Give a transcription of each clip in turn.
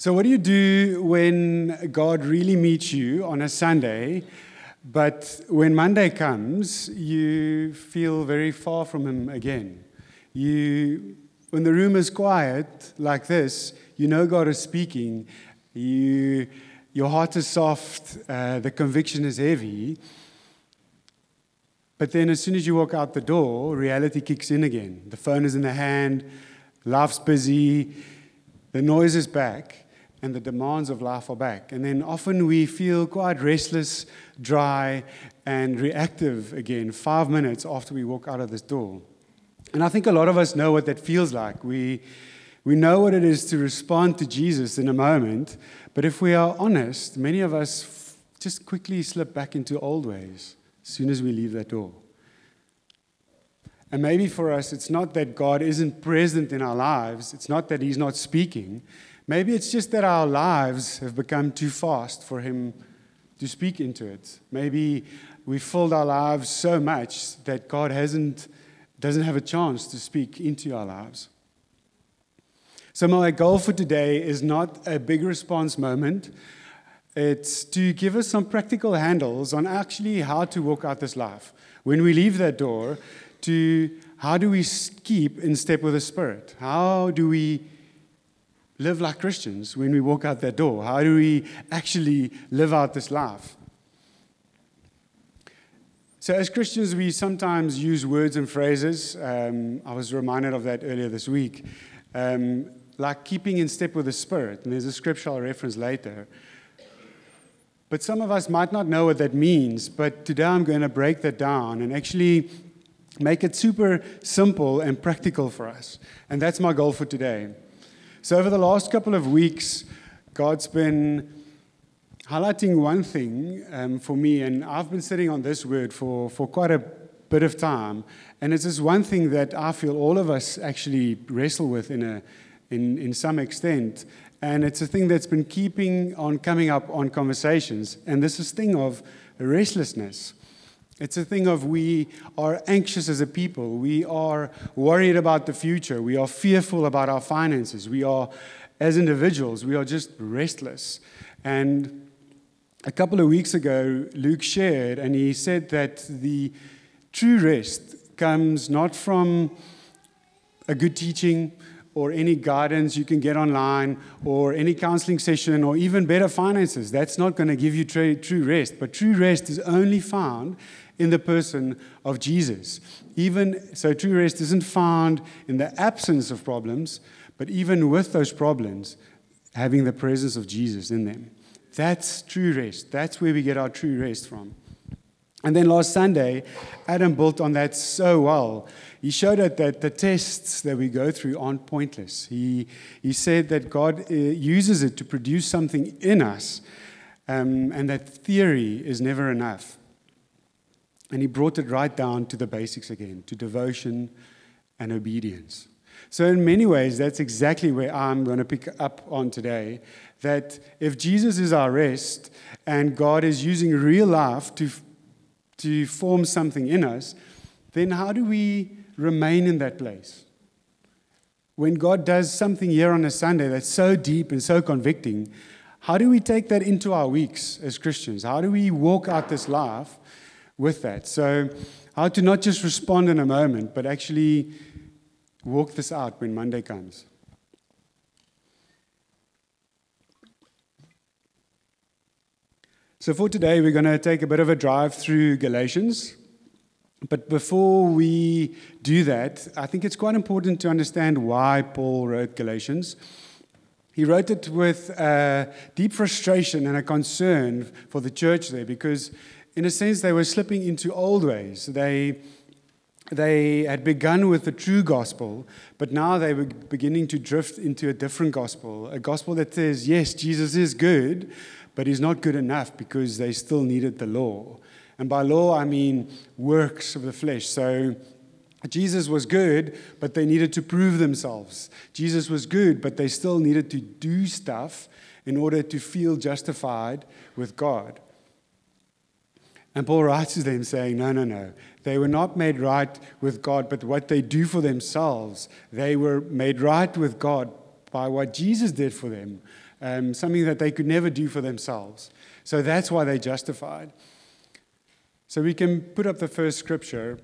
So what do you do when God really meets you on a Sunday, but when Monday comes, you feel very far from Him again? When the room is quiet like this, you know God is speaking. Your heart is soft. The conviction is heavy. But then as soon as you walk out the door, reality kicks in again. The phone is in the hand, life's busy, the noise is back, and the demands of life are back. And then often we feel quite restless, dry, and reactive again 5 minutes after we walk out of this door. And I think a lot of us know what that feels like. We know what it is to respond to Jesus in a moment, but if we are honest, many of us just quickly slip back into old ways as soon as we leave that door. And maybe for us, it's not that God isn't present in our lives. It's not that He's not speaking. Maybe it's just that our lives have become too fast for Him to speak into it. Maybe we filled our lives so much that God doesn't have a chance to speak into our lives. So my goal for today is not a big response moment. It's to give us some practical handles on actually how to walk out this life. When we leave that door, to how do we keep in step with the Spirit? How do we live like Christians when we walk out that door? How do we actually live out this life? So as Christians, we sometimes use words and phrases. I was reminded of that earlier this week. Like keeping in step with the Spirit. And there's a scripture I'll reference later. But some of us might not know what that means, but today I'm going to break that down and actually make it super simple and practical for us. And that's my goal for today. So over the last couple of weeks, God's been highlighting one thing for me, and I've been sitting on this word for quite a bit of time. And it's this one thing that I feel all of us actually wrestle with in some extent. And it's a thing that's been keeping on coming up on conversations. And this is thing of restlessness. It's a thing of we are anxious as a people. We are worried about the future. We are fearful about our finances. We are, as individuals, we are just restless. And a couple of weeks ago, Luke shared, and he said that the true rest comes not from a good teaching or any guidance you can get online, or any counseling session, or even better finances. That's not going to give you true rest. But true rest is only found in the person of Jesus. So true rest isn't found in the absence of problems, but even with those problems, having the presence of Jesus in them. That's true rest. That's where we get our true rest from. And then last Sunday, Adam built on that so well. He showed us that the tests that we go through aren't pointless. He said that God uses it to produce something in us, and that theory is never enough. And he brought it right down to the basics again, to devotion and obedience. So in many ways, that's exactly where I'm going to pick up on today, that if Jesus is our rest and God is using real life to form something in us, then how do we remain in that place? When God does something here on a Sunday that's so deep and so convicting, how do we take that into our weeks as Christians? How do we walk out this life with that? So how to not just respond in a moment, but actually walk this out when Monday comes. So for today, we're going to take a bit of a drive through Galatians. But before we do that, I think it's quite important to understand why Paul wrote Galatians. He wrote it with deep frustration and a concern for the church there, because in a sense they were slipping into old ways. They had begun with the true gospel, but now they were beginning to drift into a different gospel, a gospel that says, yes, Jesus is good, but He's not good enough because they still needed the law. And by law, I mean works of the flesh. So Jesus was good, but they needed to prove themselves. Jesus was good, but they still needed to do stuff in order to feel justified with God. And Paul writes to them saying, no. They were not made right with God, but what they do for themselves. They were made right with God by what Jesus did for them, something that they could never do for themselves. So that's why they're justified. So we can put up the first scripture.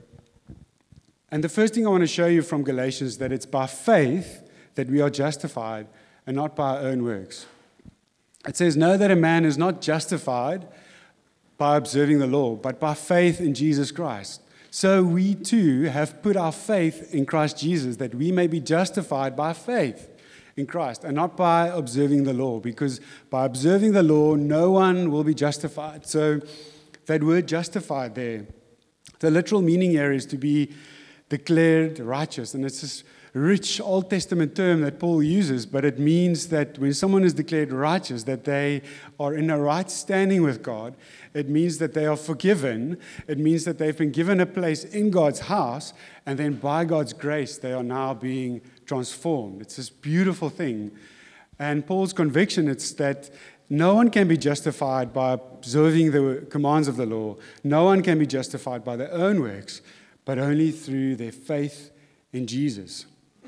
And the first thing I want to show you from Galatians is that it's by faith that we are justified and not by our own works. It says, know that a man is not justified by observing the law, but by faith in Jesus Christ. So we too have put our faith in Christ Jesus, that we may be justified by faith in Christ and not by observing the law, because by observing the law, no one will be justified. So that word justified there, the literal meaning here is to be declared righteous. And it's this rich Old Testament term that Paul uses, but it means that when someone is declared righteous, that they are in a right standing with God. It means that they are forgiven. It means that they've been given a place in God's house, and then by God's grace, they are now being transformed. It's this beautiful thing. And Paul's conviction is that no one can be justified by observing the commands of the law. No one can be justified by their own works, but only through their faith in Jesus.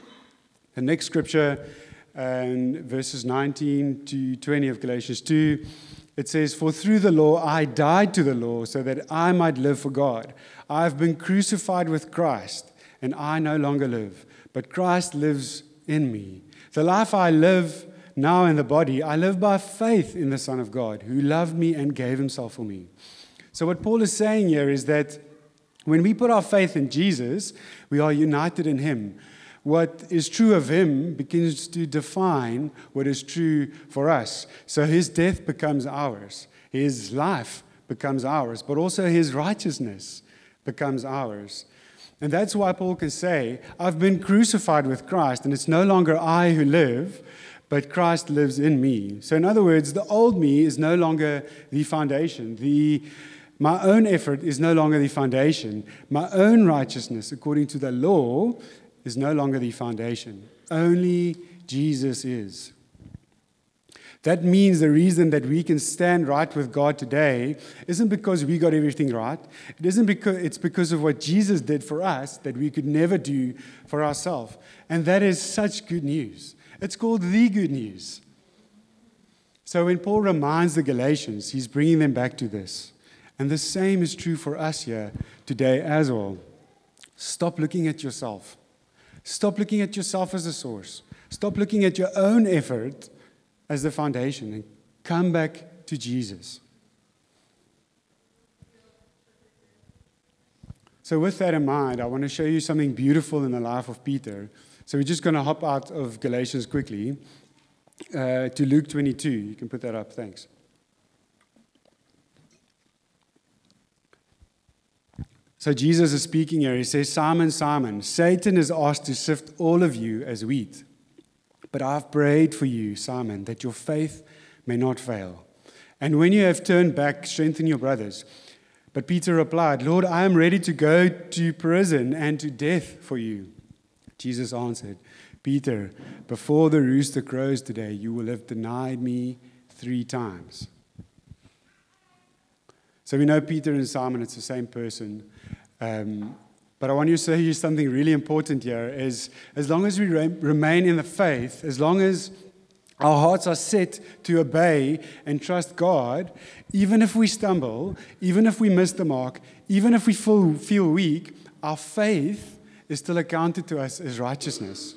The next scripture, verses 19 to 20 of Galatians 2, it says, for through the law I died to the law so that I might live for God. I have been crucified with Christ, and I no longer live, but Christ lives in me. The life I live now in the body, I live by faith in the Son of God, who loved me and gave himself for me. So what Paul is saying here is that when we put our faith in Jesus, we are united in him. What is true of him begins to define what is true for us. So his death becomes ours. His life becomes ours, but also his righteousness becomes ours. And that's why Paul can say, I've been crucified with Christ, and it's no longer I who live, but Christ lives in me. So in other words, the old me is no longer the foundation. My own effort is no longer the foundation. My own righteousness, according to the law, is no longer the foundation. Only Jesus is. That means the reason that we can stand right with God today isn't because we got everything right. It's because of what Jesus did for us that we could never do for ourselves. And that is such good news. It's called the good news. So when Paul reminds the Galatians, he's bringing them back to this. And the same is true for us here today as well. Stop looking at yourself. Stop looking at yourself as the source. Stop looking at your own effort as the foundation and come back to Jesus. So with that in mind, I want to show you something beautiful in the life of Peter. So we're just going to hop out of Galatians quickly to Luke 22. You can put that up. Thanks. So Jesus is speaking here. He says, Simon, Simon, Satan is asked to sift all of you as wheat. But I've prayed for you, Simon, that your faith may not fail. And when you have turned back, strengthen your brothers. But Peter replied, Lord, I am ready to go to prison and to death for you. Jesus answered, Peter, before the rooster crows today, you will have denied me 3 times. So we know Peter and Simon, it's the same person. But I want to show you something really important here, is as long as we remain in the faith, as long as our hearts are set to obey and trust God, even if we stumble, even if we miss the mark, even if we feel weak, our faith is still accounted to us as righteousness.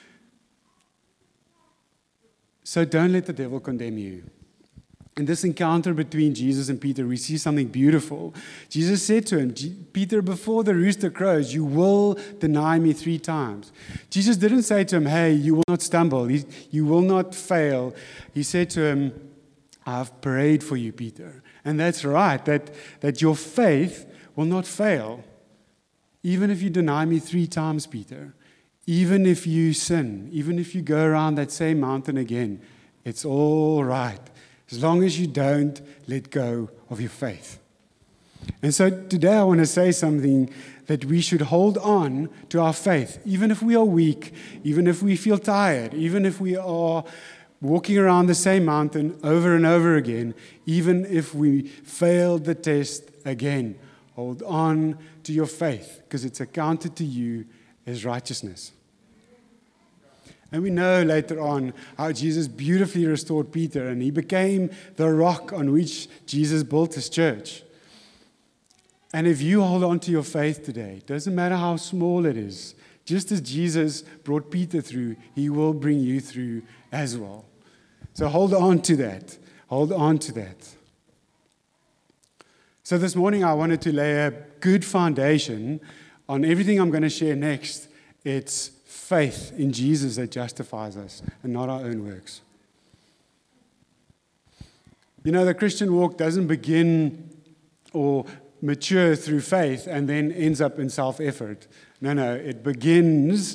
So don't let the devil condemn you. In this encounter between Jesus and Peter, we see something beautiful. Jesus said to him, Peter, before the rooster crows, you will deny me 3 times. Jesus didn't say to him, hey, you will not stumble, you will not fail. He said to him, I've prayed for you, Peter. And that's right, that your faith will not fail. Even if you deny me 3 times, Peter, even if you sin, even if you go around that same mountain again, it's all right. As long as you don't let go of your faith. And so today I want to say something that we should hold on to our faith, even if we are weak, even if we feel tired, even if we are walking around the same mountain over and over again, even if we failed the test again. Hold on to your faith because it's accounted to you as righteousness. And we know later on how Jesus beautifully restored Peter, and he became the rock on which Jesus built his church. And if you hold on to your faith today, it doesn't matter how small it is, just as Jesus brought Peter through, he will bring you through as well. So hold on to that. Hold on to that. So this morning I wanted to lay a good foundation on everything I'm going to share next. It's faith in Jesus that justifies us and not our own works. You know, the Christian walk doesn't begin or mature through faith and then ends up in self-effort. No, it begins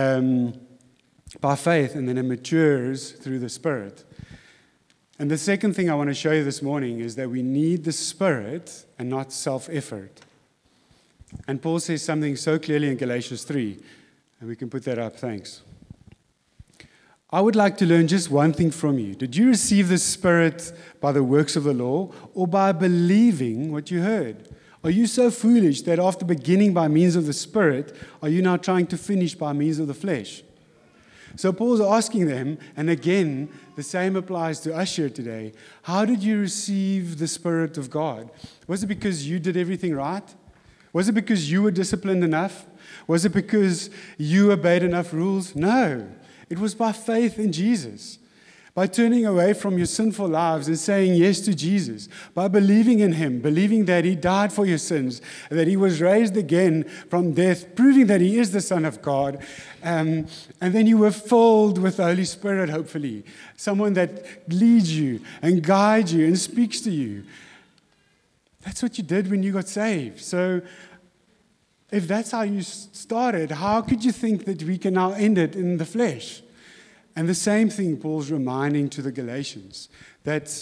by faith and then it matures through the Spirit. And the second thing I want to show you this morning is that we need the Spirit and not self-effort. And Paul says something so clearly in Galatians 3, and we can put that up, thanks. I would like to learn just one thing from you. Did you receive the Spirit by the works of the law or by believing what you heard? Are you so foolish that after beginning by means of the Spirit, are you now trying to finish by means of the flesh? So Paul's asking them, and again, the same applies to us here today. How did you receive the Spirit of God? Was it because you did everything right? Was it because you were disciplined enough? Was it because you obeyed enough rules? No. It was by faith in Jesus. By turning away from your sinful lives and saying yes to Jesus, by believing in Him, believing that He died for your sins, that He was raised again from death, proving that He is the Son of God, and then you were filled with the Holy Spirit, hopefully, someone that leads you and guides you and speaks to you. That's what you did when you got saved. So if that's how you started, how could you think that we can now end it in the flesh? And the same thing Paul's reminding to the Galatians, that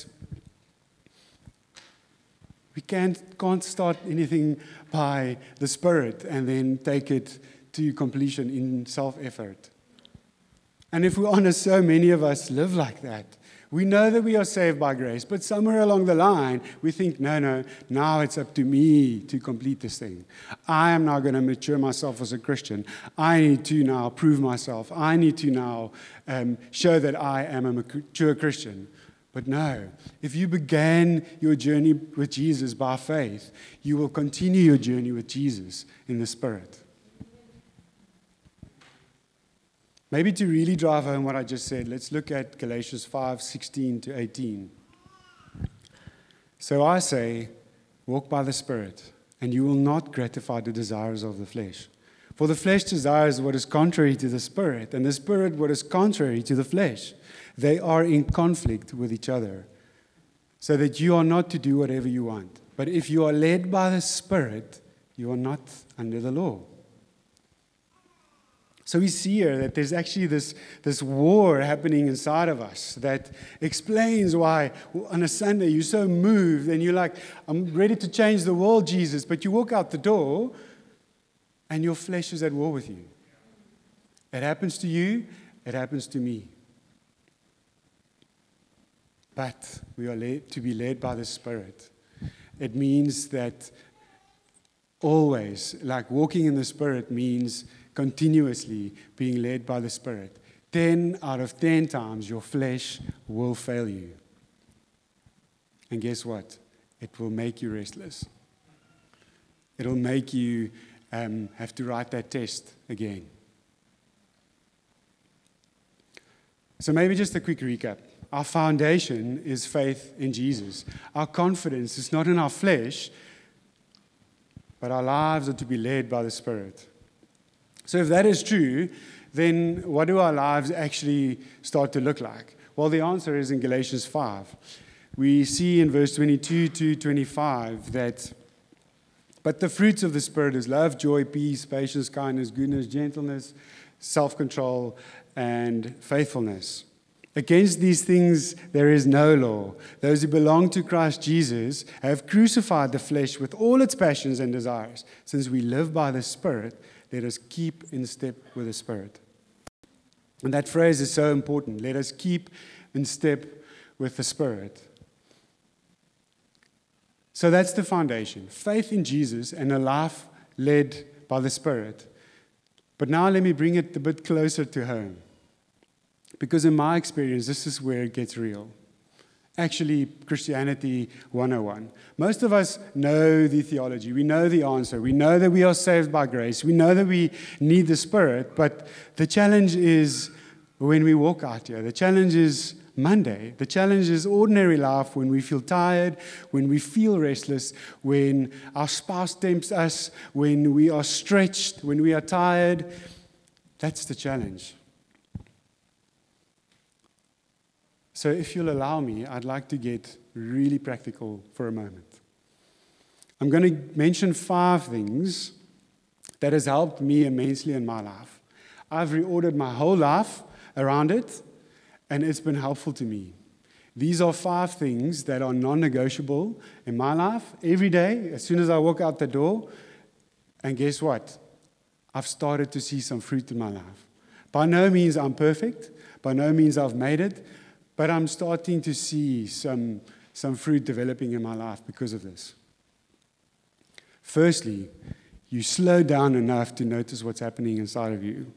we can't start anything by the Spirit and then take it to completion in self-effort. And if we're honest, so many of us live like that. We know that we are saved by grace, but somewhere along the line, we think, no, now it's up to me to complete this thing. I am now going to mature myself as a Christian. I need to now prove myself. I need to now show that I am a mature Christian. But no, if you began your journey with Jesus by faith, you will continue your journey with Jesus in the Spirit. Maybe to really drive home what I just said, let's look at Galatians 5:16 to 18. So I say, walk by the Spirit, and you will not gratify the desires of the flesh. For the flesh desires what is contrary to the Spirit, and the Spirit what is contrary to the flesh. They are in conflict with each other, so that you are not to do whatever you want. But if you are led by the Spirit, you are not under the law. So we see here that there's actually this war happening inside of us that explains why on a Sunday you're so moved and you're like, I'm ready to change the world, Jesus. But you walk out the door and your flesh is at war with you. It happens to you, it happens to me. But we are to be led by the Spirit. It means that always, like walking in the Spirit means continuously being led by the Spirit. 10 out of 10 times your flesh will fail you. And guess what? It will make you restless. It'll make you have to write that test again. So maybe just a quick recap. Our foundation is faith in Jesus. Our confidence is not in our flesh, but our lives are to be led by the Spirit. So if that is true, then what do our lives actually start to look like? Well, the answer is in Galatians 5. We see in verse 22 to 25 that, but the fruits of the Spirit is love, joy, peace, patience, kindness, goodness, gentleness, self-control, and faithfulness. Against these things there is no law. Those who belong to Christ Jesus have crucified the flesh with all its passions and desires. Since we live by the Spirit, let us keep in step with the Spirit. And that phrase is so important. Let us keep in step with the Spirit. So that's the foundation. Faith in Jesus and a life led by the Spirit. But now let me bring it a bit closer to home. Because in my experience, this is where it gets real. Actually, Christianity 101. Most of us know the theology. We know the answer. We know that we are saved by grace. We know that we need the Spirit. But the challenge is when we walk out here. The challenge is Monday. The challenge is ordinary life when we feel tired, when we feel restless, when our spouse tempts us, when we are stretched, when we are tired. That's the challenge. So if you'll allow me, I'd like to get really practical for a moment. I'm going to mention 5 things that has helped me immensely in my life. I've reordered my whole life around it, and it's been helpful to me. These are 5 things that are non-negotiable in my life every day, as soon as I walk out the door. And guess what? I've started to see some fruit in my life. By no means I'm perfect. By no means I've made it. But I'm starting to see some fruit developing in my life because of this. Firstly, you slow down enough to notice what's happening inside of you.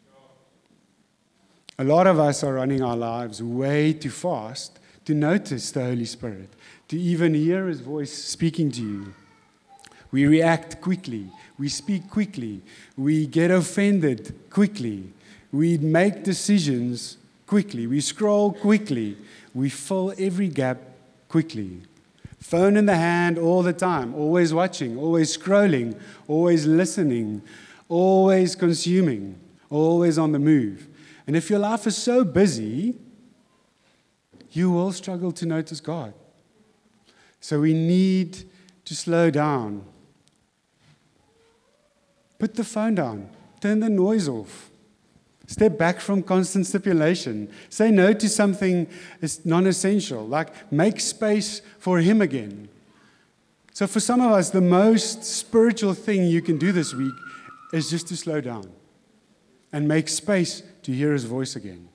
A lot of us are running our lives way too fast to notice the Holy Spirit, to even hear His voice speaking to you. We react quickly. We speak quickly. We get offended quickly. We make decisions quickly. We scroll quickly. We fill every gap quickly. Phone in the hand all the time, always watching, always scrolling, always listening, always consuming, always on the move. And if your life is so busy, you will struggle to notice God. So we need to slow down. Put the phone down. Turn the noise off. Step back from constant stipulation. Say no to something that's non-essential, like make space for Him again. So for some of us, the most spiritual thing you can do this week is just to slow down and make space to hear His voice again.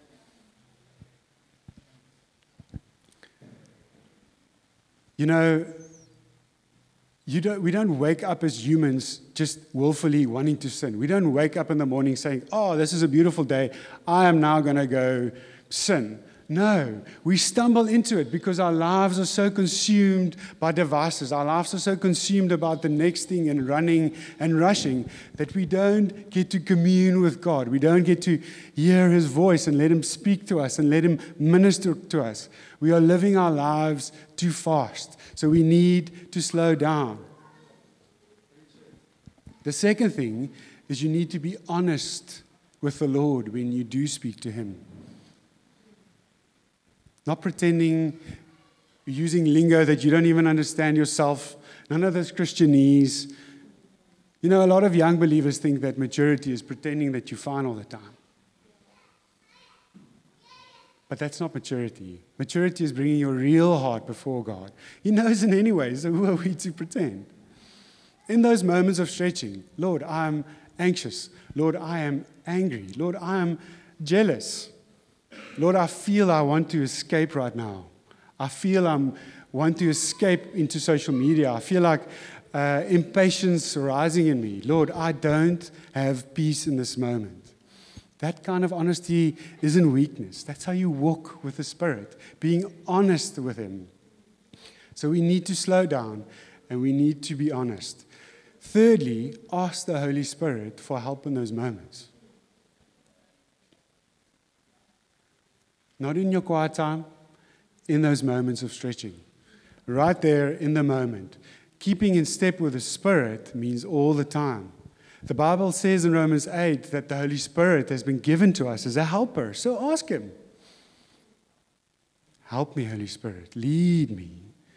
You know, we don't wake up as humans just willfully wanting to sin. We don't wake up in the morning saying, oh, this is a beautiful day. I am now going to go sin. No, we stumble into it because our lives are so consumed by devices. Our lives are so consumed about the next thing and running and rushing that we don't get to commune with God. We don't get to hear His voice and let Him speak to us and let Him minister to us. We are living our lives too fast. So we need to slow down. The second thing is you need to be honest with the Lord when you do speak to Him. Not pretending, using lingo that you don't even understand yourself. None of this Christianese. You know, a lot of young believers think that maturity is pretending that you're fine all the time. But that's not maturity. Maturity is bringing your real heart before God. He knows in any way, so who are we to pretend? In those moments of stretching, Lord, I am anxious. Lord, I am angry. Lord, I am jealous. Lord, I feel I want to escape right now. I feel I want to escape into social media. I feel like impatience rising in me. Lord, I don't have peace in this moment. That kind of honesty isn't weakness. That's how you walk with the Spirit, being honest with Him. So we need to slow down and we need to be honest. Thirdly, ask the Holy Spirit for help in those moments. Not in your quiet time, in those moments of stretching. Right there in the moment. Keeping in step with the Spirit means all the time. The Bible says in Romans 8 that the Holy Spirit has been given to us as a helper. So ask Him. Help me, Holy Spirit. Lead me.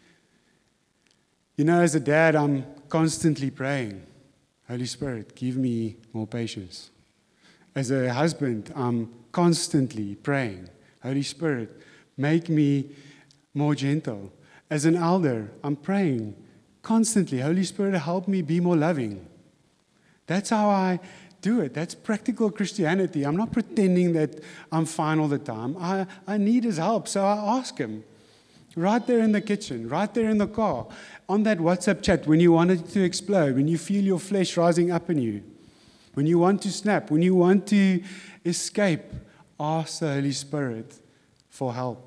You know, as a dad, I'm constantly praying, Holy Spirit, give me more patience. As a husband, I'm constantly praying, Holy Spirit, make me more gentle. As an elder, I'm praying constantly, Holy Spirit, help me be more loving. That's how I do it. That's practical Christianity. I'm not pretending that I'm fine all the time. I need His help, so I ask Him. Right there in the kitchen, right there in the car, on that WhatsApp chat when you want it to explode, when you feel your flesh rising up in you, when you want to snap, when you want to escape, Ask the Holy Spirit for help.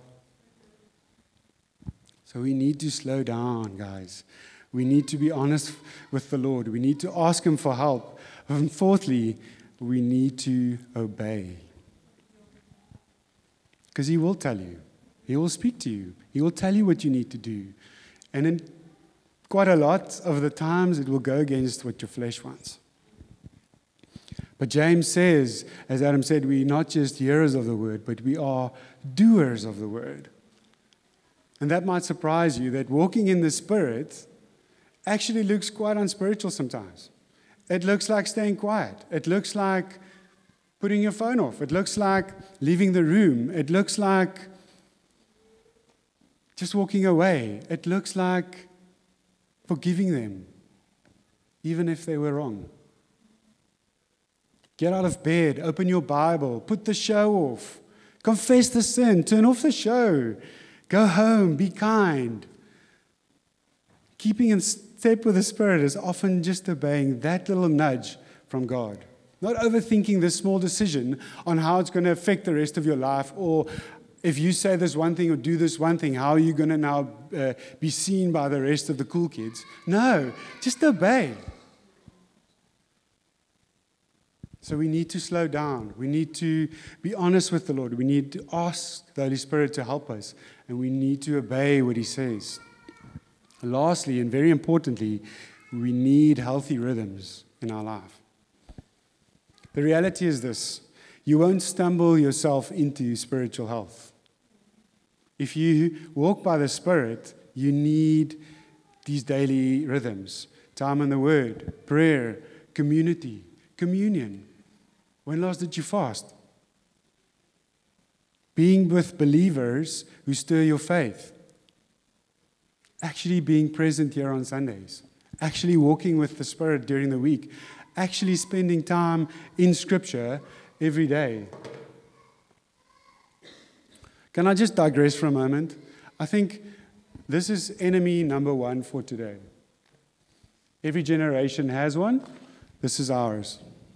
So we need to slow down, guys. We need to be honest with the Lord. We need to ask Him for help. And fourthly, we need to obey. Because He will tell you. He will speak to you. He will tell you what you need to do. And in quite a lot of the times, it will go against what your flesh wants. But James says, as Adam said, we're not just hearers of the word, but we are doers of the word. And that might surprise you, that walking in the Spirit actually looks quite unspiritual sometimes. It looks like staying quiet. It looks like putting your phone off. It looks like leaving the room. It looks like just walking away. It looks like forgiving them, even if they were wrong. Get out of bed, open your Bible, put the show off, confess the sin, turn off the show, go home, be kind. Keeping in step with the Spirit is often just obeying that little nudge from God. Not overthinking this small decision on how it's going to affect the rest of your life, or if you say this one thing or do this one thing, how are you going to now be seen by the rest of the cool kids? No, just obey. So we need to slow down. We need to be honest with the Lord. We need to ask the Holy Spirit to help us. And we need to obey what He says. Lastly, and very importantly, we need healthy rhythms in our life. The reality is this: you won't stumble yourself into spiritual health. If you walk by the Spirit, you need these daily rhythms. Time in the Word, prayer, community, communion. When last did you fast? Being with believers who stir your faith. Actually being present here on Sundays. Actually walking with the Spirit during the week. Actually spending time in Scripture every day. Can I just digress for a moment? I think this is enemy number one for today. Every generation has one. This is ours.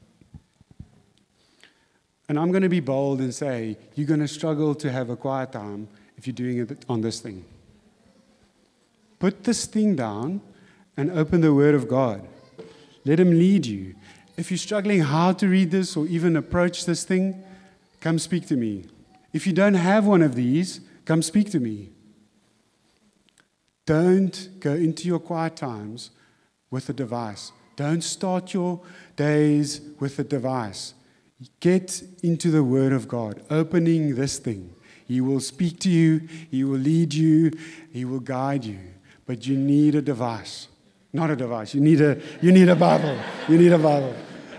And I'm going to be bold and say, you're going to struggle to have a quiet time if you're doing it on this thing. Put this thing down and open the Word of God. Let Him lead you. If you're struggling how to read this or even approach this thing, come speak to me. If you don't have one of these, come speak to me. Don't go into your quiet times with a device. Don't start your days with a device. Get into the Word of God, opening this thing. He will speak to you, He will lead you, He will guide you. But you need a device. Not a device, you need a Bible. You need a Bible.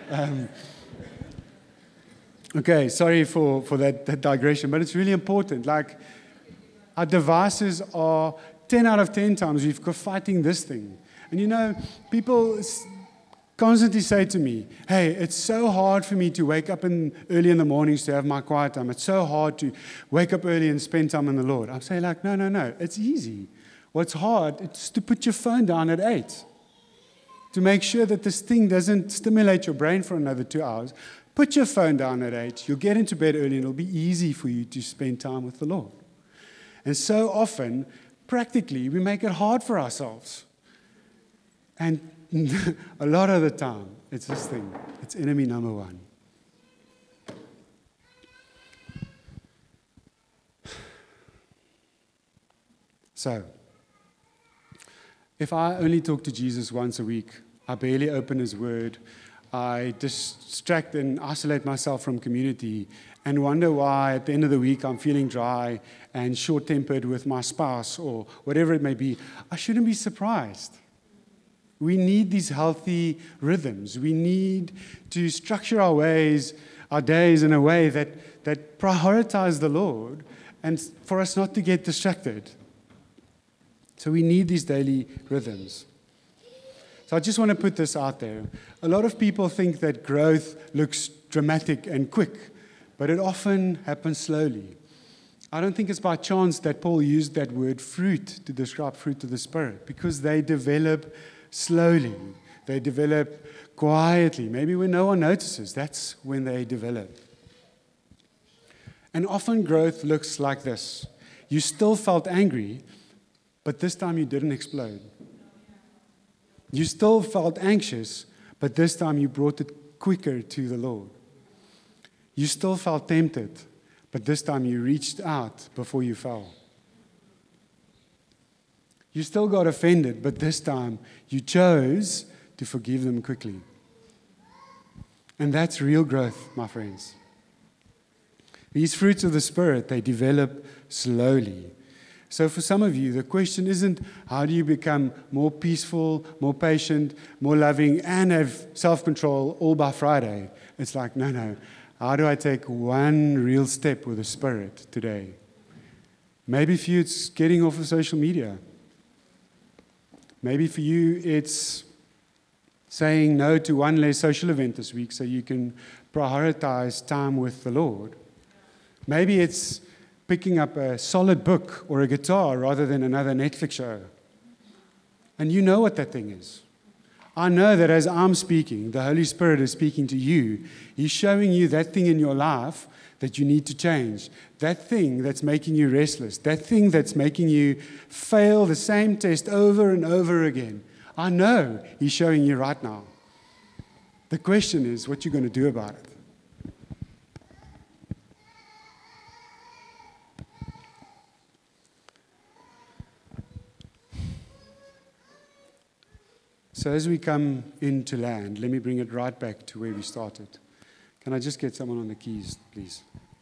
Okay, sorry for that digression, but it's really important. Like, our devices are 10 out of 10 times we've got fighting this thing. And you know, people constantly say to me, hey, it's so hard for me to wake up early in the mornings to have my quiet time. It's so hard to wake up early and spend time in the Lord. I'm saying like, no, it's easy. What's hard is to put your phone down at 8. To make sure that this thing doesn't stimulate your brain for another 2 hours. Put your phone down at 8. You'll get into bed early and it'll be easy for you to spend time with the Lord. And so often, practically, we make it hard for ourselves. And a lot of the time, it's this thing. It's enemy number one. So, if I only talk to Jesus once a week, I barely open His Word, I distract and isolate myself from community and wonder why at the end of the week I'm feeling dry and short-tempered with my spouse or whatever it may be, I shouldn't be surprised. We need these healthy rhythms. We need to structure our days in a way that prioritize the Lord and for us not to get distracted. So we need these daily rhythms. So I just want to put this out there. A lot of people think that growth looks dramatic and quick, but it often happens slowly. I don't think it's by chance that Paul used that word fruit to describe fruit of the Spirit, because they develop slowly. They develop quietly. Maybe when no one notices, that's when they develop. And often growth looks like this. You still felt angry, but this time you didn't explode. You still felt anxious, but this time you brought it quicker to the Lord. You still felt tempted, but this time you reached out before you fell. You still got offended, but this time you chose to forgive them quickly. And that's real growth, my friends. These fruits of the Spirit, they develop slowly. So for some of you, the question isn't how do you become more peaceful, more patient, more loving, and have self-control all by Friday. It's like, no. How do I take one real step with the Spirit today? Maybe for you, it's getting off of social media. Maybe for you, it's saying no to one less social event this week so you can prioritize time with the Lord. Maybe it's picking up a solid book or a guitar rather than another Netflix show. And you know what that thing is. I know that as I'm speaking, the Holy Spirit is speaking to you. He's showing you that thing in your life that you need to change, that thing that's making you restless, that thing that's making you fail the same test over and over again. I know He's showing you right now. The question is what you're going to do about it. So as we come into land, let me bring it right back to where we started. Can I just get someone on the keys, please?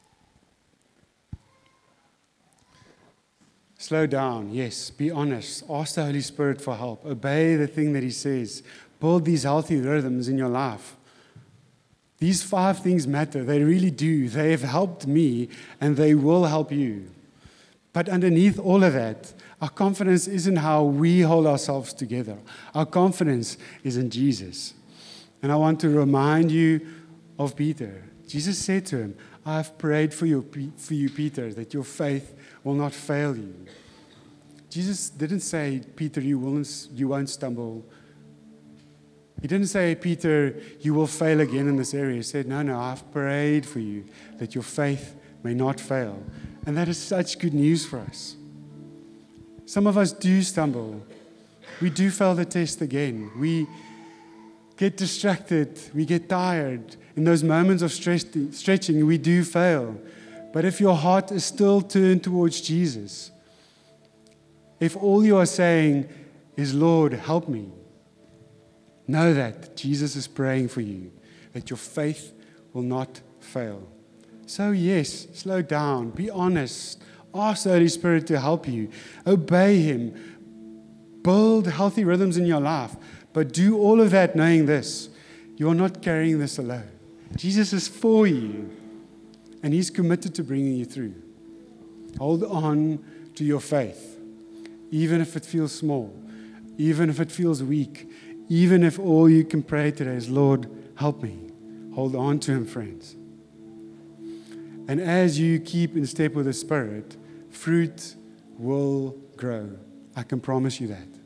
Slow down, yes. Be honest. Ask the Holy Spirit for help. Obey the thing that He says. Build these healthy rhythms in your life. These 5 things matter. They really do. They have helped me, and they will help you. But underneath all of that, our confidence isn't how we hold ourselves together. Our confidence is in Jesus. And I want to remind you of Peter. Jesus said to him, I have prayed for you, Peter, that your faith will not fail you. Jesus didn't say, Peter, you won't stumble. He didn't say, Peter, you will fail again in this area. He said, no, I've prayed for you that your faith may not fail. And that is such good news for us. Some of us do stumble. We do fail the test again. We get distracted. We get tired. In those moments of stretching, we do fail. But if your heart is still turned towards Jesus, if all you are saying is, Lord, help me, know that Jesus is praying for you, that your faith will not fail. So yes, slow down, be honest, ask the Holy Spirit to help you, obey Him, build healthy rhythms in your life, but do all of that knowing this, you are not carrying this alone. Jesus is for you, and He's committed to bringing you through. Hold on to your faith, even if it feels small, even if it feels weak, even if all you can pray today is, Lord, help me. Hold on to Him, friends. And as you keep in step with the Spirit, fruit will grow. I can promise you that.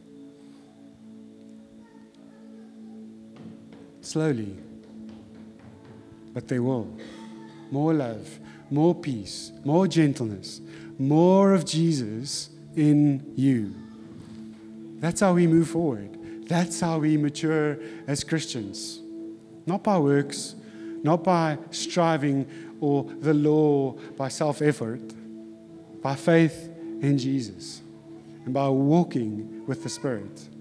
Slowly, but they will. More love, more peace, more gentleness, more of Jesus in you. That's how we move forward. That's how we mature as Christians. Not by works, not by striving or the law, by self-effort, by faith in Jesus, and by walking with the Spirit.